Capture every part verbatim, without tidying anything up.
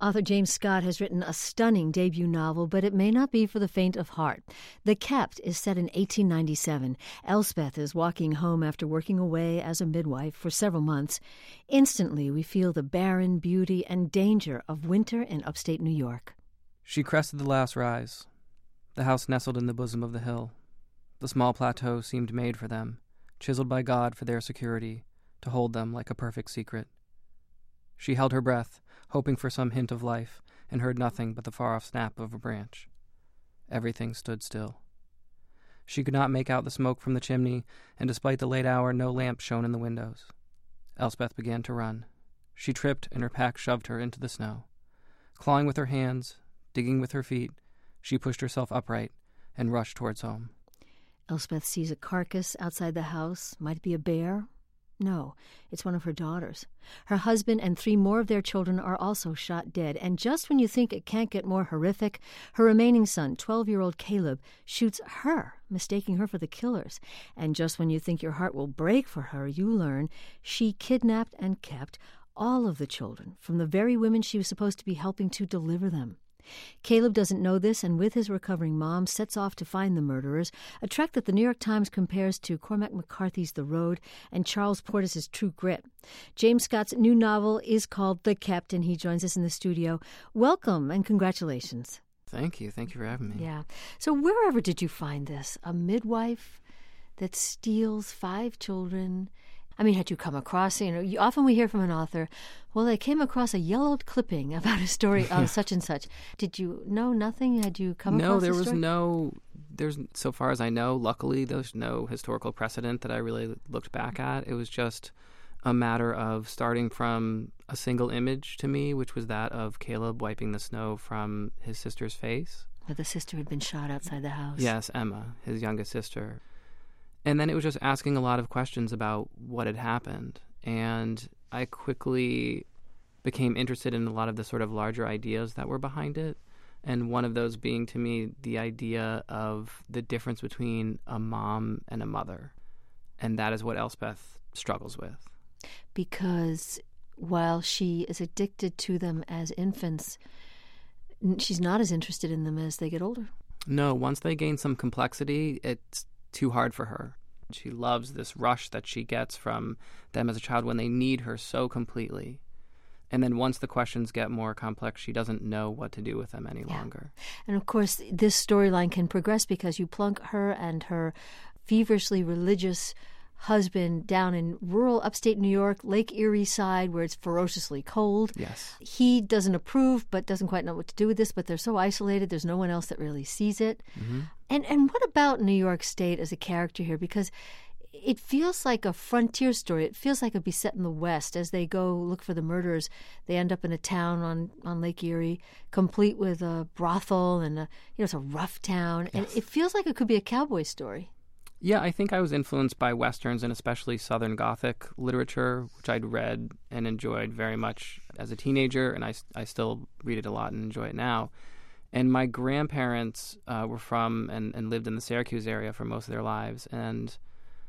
Author James Scott has written a stunning debut novel, but it may not be for the faint of heart. The Kept is set in eighteen ninety-seven. Elspeth is walking home after working away as a midwife for several months. Instantly, we feel the barren beauty and danger of winter in upstate New York. She crested the last rise. The house nestled in the bosom of the hill. The small plateau seemed made for them, chiseled by God for their security, to hold them like a perfect secret. She held her breath, hoping for some hint of life, and heard nothing but the far-off snap of a branch. Everything stood still. She could not make out the smoke from the chimney, and despite the late hour, no lamp shone in the windows. Elspeth began to run. She tripped, and her pack shoved her into the snow. Clawing with her hands, digging with her feet, she pushed herself upright and rushed towards home. Elspeth sees a carcass outside the house. Might it be a bear? No, it's one of her daughters. Her husband and three more of their children are also shot dead, and just when you think it can't get more horrific, her remaining son, twelve-year-old Caleb, shoots her, mistaking her for the killers. And just when you think your heart will break for her, you learn she kidnapped and kept all of the children from the very women she was supposed to be helping to deliver them. Caleb doesn't know this, and with his recovering mom, sets off to find the murderers, a trek that the New York Times compares to Cormac McCarthy's The Road and Charles Portis's True Grit. James Scott's new novel is called The Kept, and he joins us in the studio. Welcome and congratulations. Thank you. Thank you for having me. Yeah. So wherever did you find this? A midwife that steals five children? I mean, had you come across, you know, you, often we hear from an author, well, I came across a yellowed clipping about a story of such and such. Did you know nothing? Had you come no, across there the was story? no, there's, so far as I know, luckily, there's no historical precedent that I really looked back at. It was just a matter of starting from a single image to me, which was that of Caleb wiping the snow from his sister's face. But the sister had been shot outside the house. Yes, Emma, his youngest sister. And then it was just asking a lot of questions about what had happened. And I quickly became interested in a lot of the sort of larger ideas that were behind it. And one of those being, to me, the idea of the difference between a mom and a mother. And that is what Elspeth struggles with. Because while she is addicted to them as infants, she's not as interested in them as they get older. No, once they gain some complexity, it's too hard for her. She loves this rush that she gets from them as a child when they need her so completely. And then once the questions get more complex, she doesn't know what to do with them any Yeah. longer. And of course, this storyline can progress because you plunk her and her feverishly religious husband down in rural upstate New York, Lake Erie side, where it's ferociously cold. Yes. He doesn't approve, but doesn't quite know what to do with this, but they're so isolated, there's no one else that really sees it. Mm-hmm. And and what about New York State as a character here? Because it feels like a frontier story. It feels like it'd be set in the West. As they go look for the murderers, they end up in a town on, on Lake Erie, complete with a brothel, and a, you know, it's a rough town. And Yes. it feels like it could be a cowboy story. Yeah, I think I was influenced by Westerns and especially Southern Gothic literature, which I'd read and enjoyed very much as a teenager, and I, I still read it a lot and enjoy it now. And my grandparents uh, were from and, and lived in the Syracuse area for most of their lives, and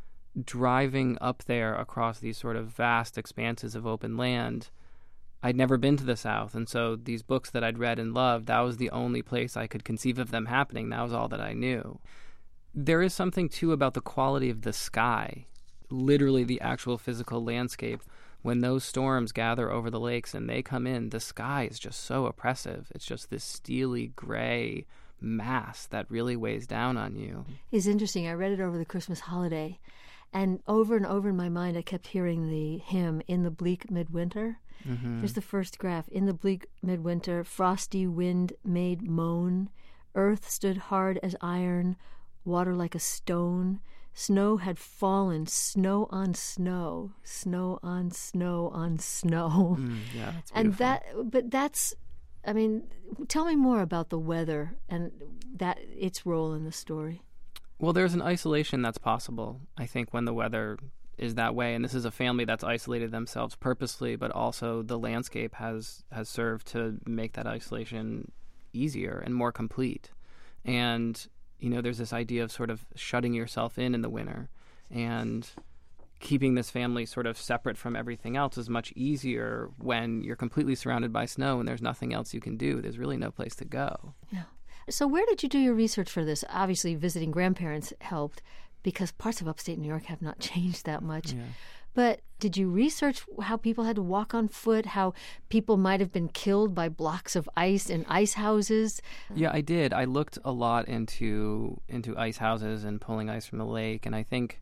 driving up there across these sort of vast expanses of open land, I'd never been to the South, and so these books that I'd read and loved, that was the only place I could conceive of them happening. That was all that I knew. There is something, too, about the quality of the sky, literally the actual physical landscape. When those storms gather over the lakes and they come in, the sky is just so oppressive. It's just this steely gray mass that really weighs down on you. It's interesting. I read it over the Christmas holiday, and over and over in my mind I kept hearing the hymn, In the Bleak Midwinter. Mm-hmm. Here's the first graph. In the bleak midwinter, frosty wind made moan, earth stood hard as iron, water like a stone. Snow had fallen, snow on snow, snow on snow on snow. Mm, yeah, that's and beautiful. that, but that's, I mean, tell me more about the weather and that its role in the story. Well, there's an isolation that's possible, I think, when the weather is that way. And this is a family that's isolated themselves purposely, but also the landscape has, has served to make that isolation easier and more complete. And you know, there's this idea of sort of shutting yourself in in the winter and keeping this family sort of separate from everything else is much easier when you're completely surrounded by snow and there's nothing else you can do. There's really no place to go. Yeah. So where did you do your research for this? Obviously, visiting grandparents helped because parts of upstate New York have not changed that much. Yeah. But did you research how people had to walk on foot, how people might have been killed by blocks of ice in ice houses? Yeah, I did. I looked a lot into into ice houses and pulling ice from the lake, and I think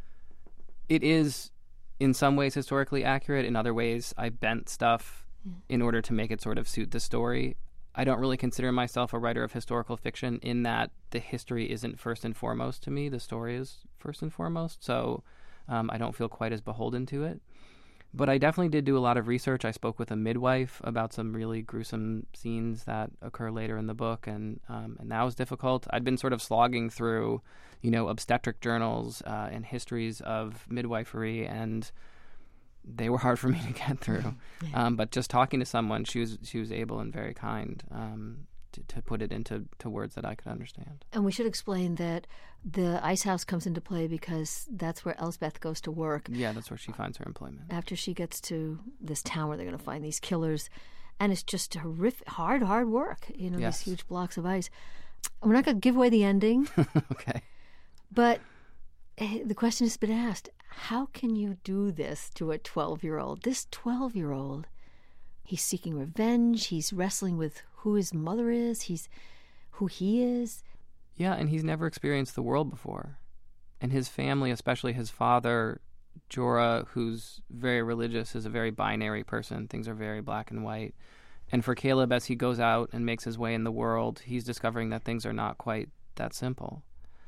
it is in some ways historically accurate. In other ways, I bent stuff yeah. in order to make it sort of suit the story. I don't really consider myself a writer of historical fiction in that the history isn't first and foremost to me. The story is first and foremost. So um, I don't feel quite as beholden to it. But I definitely did do a lot of research. I spoke with a midwife about some really gruesome scenes that occur later in the book, and um, and that was difficult. I'd been sort of slogging through, you know, obstetric journals uh, and histories of midwifery, and they were hard for me to get through. Yeah. Um, but just talking to someone, she was she was able and very kind um, to, to put it into to words that I could understand. And we should explain that the ice house comes into play because that's where Elsbeth goes to work. Yeah, that's where she finds her employment. After she gets to this town where they're going to find these killers. And it's just horrific, hard, hard work, you know, yes. these huge blocks of ice. We're not going to give away the ending. Okay. But the question has been asked, how can you do this to a twelve-year-old? This twelve-year-old, he's seeking revenge. He's wrestling with who his mother is. He's who he is. Yeah, and he's never experienced the world before. And his family, especially his father, Jorah, who's very religious, is a very binary person. Things are very black and white. And for Caleb, as he goes out and makes his way in the world, he's discovering that things are not quite that simple.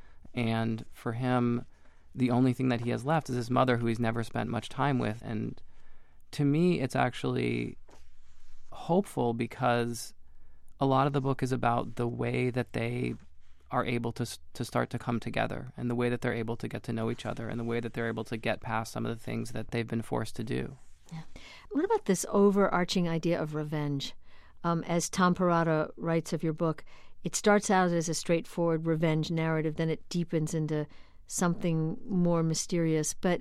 And for him, the only thing that he has left is his mother, who he's never spent much time with. And to me, it's actually hopeful because a lot of the book is about the way that they are able to to start to come together and the way that they're able to get to know each other and the way that they're able to get past some of the things that they've been forced to do. Yeah. What about this overarching idea of revenge? Um, as Tom Perrotta writes of your book, it starts out as a straightforward revenge narrative, then it deepens into something more mysterious, but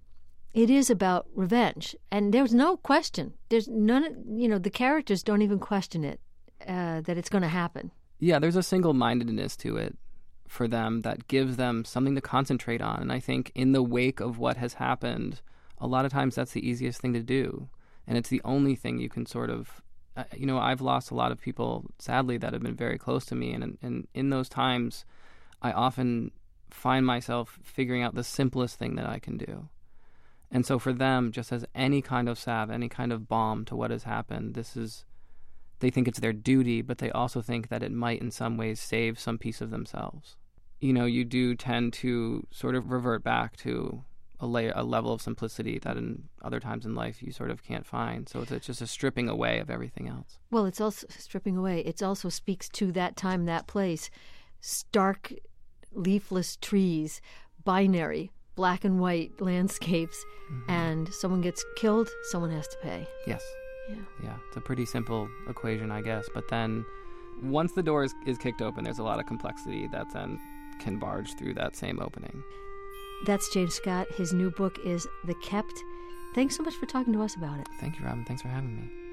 it is about revenge. And there's no question. There's none, you know, the characters don't even question it, uh, that it's going to happen. Yeah, there's a single-mindedness to it for them that gives them something to concentrate on. And I think in the wake of what has happened, a lot of times that's the easiest thing to do. And it's the only thing you can sort of, uh, you know, I've lost a lot of people, sadly, that have been very close to me. And, and in those times, I often find myself figuring out the simplest thing that I can do. And so for them, just as any kind of salve, any kind of balm to what has happened, this is, they think it's their duty, but they also think that it might in some ways save some piece of themselves. You know, you do tend to sort of revert back to a, layer, a level of simplicity that in other times in life you sort of can't find. So it's, it's just a stripping away of everything else. Well, it's also stripping away. It also speaks to that time, that place. Stark, leafless trees, binary, black and white landscapes, mm-hmm. and someone gets killed, someone has to pay. Yes. Yeah. Yeah, it's a pretty simple equation, I guess. But then once the door is, is kicked open, there's a lot of complexity that then can barge through that same opening. That's James Scott. His new book is The Kept. Thanks so much for talking to us about it. Thank you, Robin. Thanks for having me.